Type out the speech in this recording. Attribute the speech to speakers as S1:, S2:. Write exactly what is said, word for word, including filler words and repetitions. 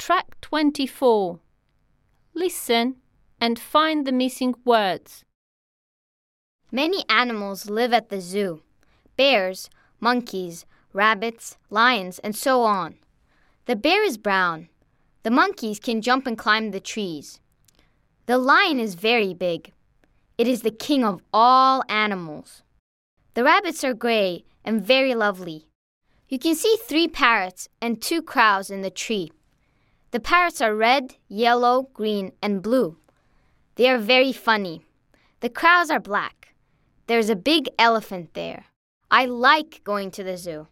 S1: Track twenty-four. Listen and find the missing words.
S2: Many animals live at the zoo. Bears, monkeys, rabbits, lions, and so on. The bear is brown. The monkeys can jump and climb the trees. The lion is very big. It is the king of all animals. The rabbits are gray and very lovely. You can see three parrots and two crows in the tree. The parrots are red, yellow, green, and blue. They are very funny. The crows are black. There's a big elephant there. I like going to the zoo.